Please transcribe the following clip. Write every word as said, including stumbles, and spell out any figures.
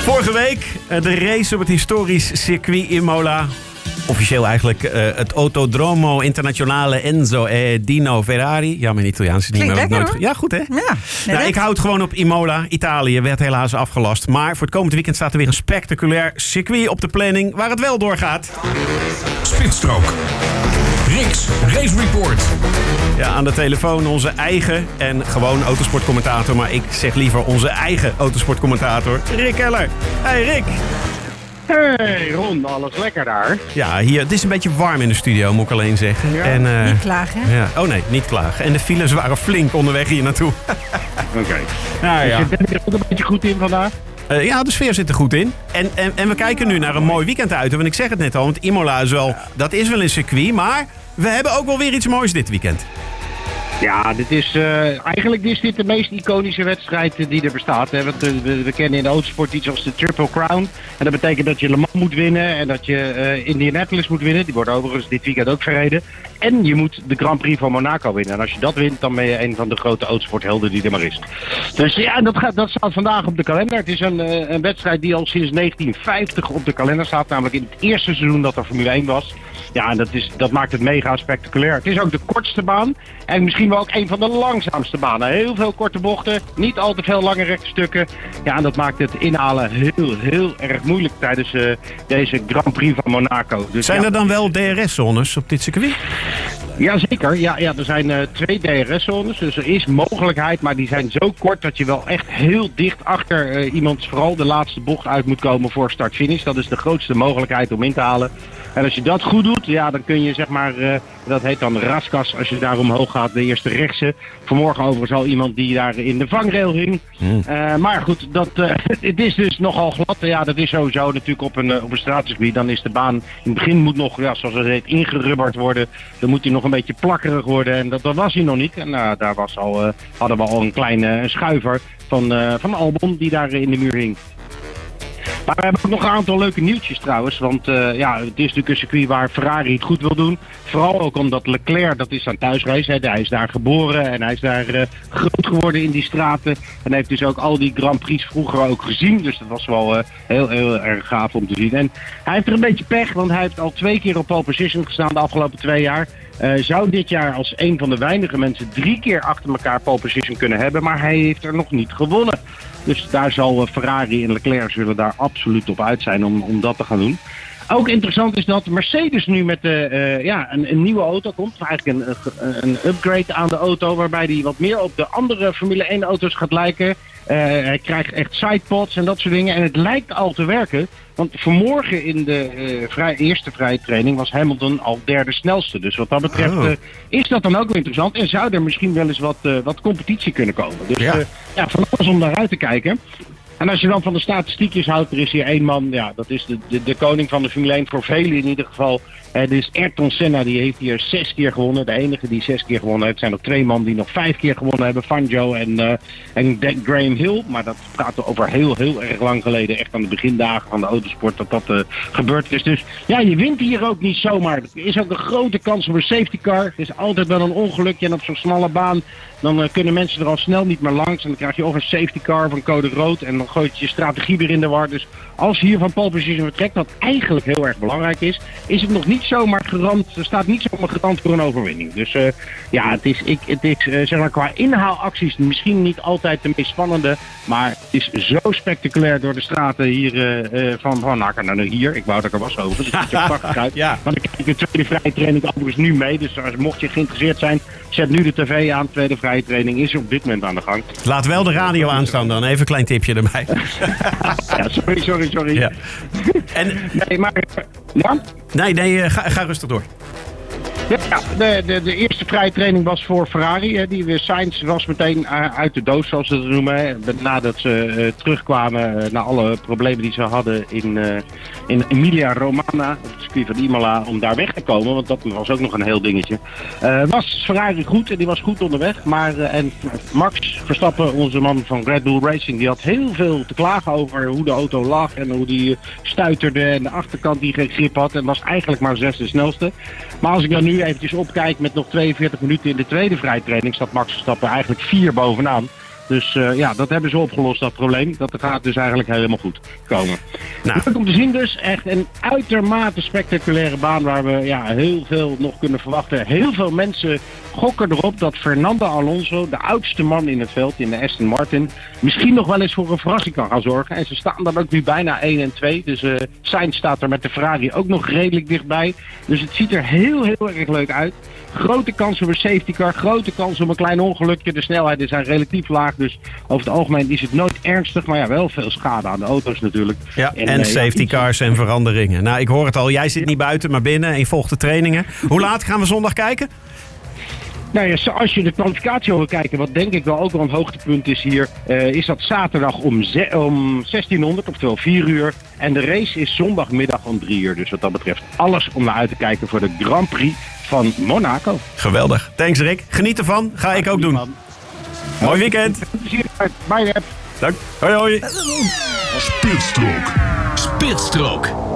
Vorige week de race op het historisch circuit Imola. Officieel eigenlijk uh, het Autodromo Internazionale Enzo e Dino Ferrari. Ja, mijn Italiaans is niet meer lekker, nooit... hoor. Ja, goed hè? Ja, nou, ik houd gewoon op Imola. Italië werd helaas afgelast. Maar voor het komende weekend staat er weer een spectaculair circuit op de planning waar het wel doorgaat. Spitsstrook. Riks Race Report. Ja, aan de telefoon onze eigen en gewoon autosportcommentator. Maar ik zeg liever onze eigen autosportcommentator, Rick Keller. Hey Rick. Hey Ron, alles lekker daar? Ja, hier, het is een beetje warm in de studio, moet ik alleen zeggen. Ja. En, uh, Niet klagen, hè? ja. Oh nee, niet klagen. En de files waren flink onderweg hier naartoe. Oké. Okay. Nou, ja. Zit er ook een beetje goed in vandaag? Uh, ja, de sfeer zit er goed in. En, en, en we kijken nu naar een mooi weekend uit. Want ik zeg het net al, want Imola is wel, dat is wel een circuit. Maar we hebben ook wel weer iets moois dit weekend. Ja, dit is, uh, eigenlijk is dit de meest iconische wedstrijd uh, die er bestaat. Hè? Want, uh, we, we kennen in de autosport iets als de Triple Crown. En dat betekent dat je Le Mans moet winnen en dat je uh, Indianapolis moet winnen. Die wordt overigens dit weekend ook verreden. En je moet de Grand Prix van Monaco winnen. En als je dat wint, dan ben je een van de grote autosporthelden die er maar is. Dus ja, dat, gaat, dat staat vandaag op de kalender. Het is een, uh, een wedstrijd die al sinds negentien vijftig op de kalender staat. Namelijk in het eerste seizoen dat er Formule één was. Ja, en dat, is, dat maakt het mega spectaculair. Het is ook de kortste baan. En misschien wel ook een van de langzaamste banen. Heel veel korte bochten. Niet al te veel lange rechte stukken. Ja, en dat maakt het inhalen heel, heel erg moeilijk tijdens uh, deze Grand Prix van Monaco. Dus, Zijn ja, er dan wel D R S-zones op dit circuit? Jazeker, ja, ja, er zijn uh, twee D R S-zones, dus er is mogelijkheid, maar die zijn zo kort dat je wel echt heel dicht achter uh, iemand vooral de laatste bocht uit moet komen voor start-finish. Dat is de grootste mogelijkheid om in te halen. En als je dat goed doet, ja, dan kun je zeg maar, uh, dat heet dan raskas, als je daar omhoog gaat, de eerste rechtse. Vanmorgen overigens al iemand die daar in de vangrail ging. Mm. Uh, maar goed, dat, uh, het is dus nogal glad. Ja, dat is sowieso natuurlijk op een, uh, op een straatcircuit. Dan is de baan in het begin moet nog, ja, zoals het heet, ingerubberd worden. Dan moet hij nog een beetje plakkerig worden en dat, dat was hij nog niet. En uh, daar was al, uh, hadden we al een kleine schuiver van, uh, van Albon die daar in de muur hing. Maar we hebben ook nog een aantal leuke nieuwtjes trouwens. Want uh, ja, het is natuurlijk een circuit waar Ferrari het goed wil doen. Vooral ook omdat Leclerc, dat is zijn thuisreis. Hè. Hij is daar geboren en hij is daar uh, groot geworden in die straten. En heeft dus ook al die Grand Prix vroeger ook gezien. Dus dat was wel uh, heel, heel erg gaaf om te zien. En hij heeft er een beetje pech, want hij heeft al twee keer op pole position gestaan de afgelopen twee jaar. Uh, zou dit jaar als een van de weinige mensen drie keer achter elkaar pole position kunnen hebben. Maar hij heeft er nog niet gewonnen. Dus daar zal Ferrari en Leclerc zullen daar absoluut op uit zijn om, om dat te gaan doen. Ook interessant is dat Mercedes nu met de, uh, ja, een, een nieuwe auto komt. Eigenlijk een, een upgrade aan de auto waarbij die wat meer op de andere Formule één auto's gaat lijken. Uh, hij krijgt echt sidepods en dat soort dingen. En het lijkt al te werken. Want vanmorgen in de uh, vrij, eerste vrije training was Hamilton al derde snelste. Dus wat dat betreft uh, is dat dan ook wel interessant. En zou er misschien wel eens wat, uh, wat competitie kunnen komen. Dus ja, uh, ja van alles om daaruit te kijken. En als je dan van de statistiekjes houdt, er is hier één man, ja, dat is de, de, de koning van de Formule één voor velen in ieder geval. Uh, dit is Ayrton Senna, die heeft hier zes keer gewonnen. De enige die zes keer gewonnen heeft. Er zijn nog twee man die nog vijf keer gewonnen hebben. Fangio en, uh, en Graham Hill. Maar dat praten we over heel, heel erg lang geleden. Echt aan de begindagen van de autosport dat dat uh, gebeurd is. Dus ja, je wint hier ook niet zomaar. Er is ook een grote kans op een safety car. Er is altijd wel een ongelukje en op zo'n smalle baan dan uh, kunnen mensen er al snel niet meer langs. En dan krijg je of een safety car of een code rood. En dan gooit je strategie weer in de war. Dus als je hier van pole position vertrekt, wat eigenlijk heel erg belangrijk is, is het nog niet zomaar garant. Er staat niet zomaar garant voor een overwinning. Dus uh, ja, het is, ik, het is uh, zeg maar qua inhaalacties misschien niet altijd de meest spannende. Maar het is zo spectaculair door de straten hier uh, uh, van, van nou, nou, hier. Ik wou dat ik er was over. Dus het ziet er prachtig uit. Ja. Want ik kijk de tweede vrije training overigens nu mee. Dus als, mocht je geïnteresseerd zijn, zet nu de tv aan. Tweede vrije training is op dit moment aan de gang. Laat wel de radio aanstaan dan. Even een klein tipje erbij. Ja, sorry, sorry, sorry. Ja. En... Nee, maar... Ja? Nee, nee, ga, ga rustig door. Ja, de, de, de eerste vrije training was voor Ferrari. Hè. Die Sainz was meteen uh, uit de doos, zoals ze het noemen. Hè. Nadat ze uh, terugkwamen uh, na alle problemen die ze hadden in, uh, in Emilia Romagna, op het circuit van Imola, om daar weg te komen. Want dat was ook nog een heel dingetje. Uh, was Ferrari goed en die was goed onderweg. Maar uh, en Max Verstappen, onze man van Red Bull Racing, die had heel veel te klagen over hoe de auto lag en hoe die stuiterde en de achterkant die geen grip had. En was eigenlijk maar zesde snelste. Maar als ik dan nu eventjes opkijk met nog tweeënveertig minuten in de tweede vrijtraining, staat Max Verstappen eigenlijk vier bovenaan. Dus uh, ja, dat hebben ze opgelost, dat probleem. Dat gaat dus eigenlijk helemaal goed komen. Nou. Leuk om te zien dus. Echt een uitermate spectaculaire baan waar we ja, heel veel nog kunnen verwachten. Heel veel mensen gokken erop dat Fernando Alonso, de oudste man in het veld in de Aston Martin, misschien nog wel eens voor een verrassing kan gaan zorgen. En ze staan dan ook nu bijna één en twee. Dus uh, Sainz staat er met de Ferrari ook nog redelijk dichtbij. Dus het ziet er heel, heel erg leuk uit. Grote kans op een safety car, grote kans op een klein ongelukje. De snelheden zijn relatief laag, dus over het algemeen is het nooit ernstig. Maar ja, wel veel schade aan de auto's natuurlijk. Ja, en, en uh, safety cars en veranderingen. Nou, ik hoor het al, jij zit niet buiten, maar binnen en je volgt de trainingen. Hoe laat gaan we zondag kijken? Nou ja, als je de kwalificatie wil kijken, wat denk ik wel ook wel een hoogtepunt is hier, uh, is dat zaterdag om, ze- om zestienhonderd, oftewel vier uur. En de race is zondagmiddag om drie uur. Dus wat dat betreft alles om naar uit te kijken voor de Grand Prix van Monaco. Geweldig. Thanks Rick. Geniet ervan. Ga ik ook doen. Mooi weekend. Bye, Rep. Dank. Hoi hoi. Spitstrook. Spitstrook.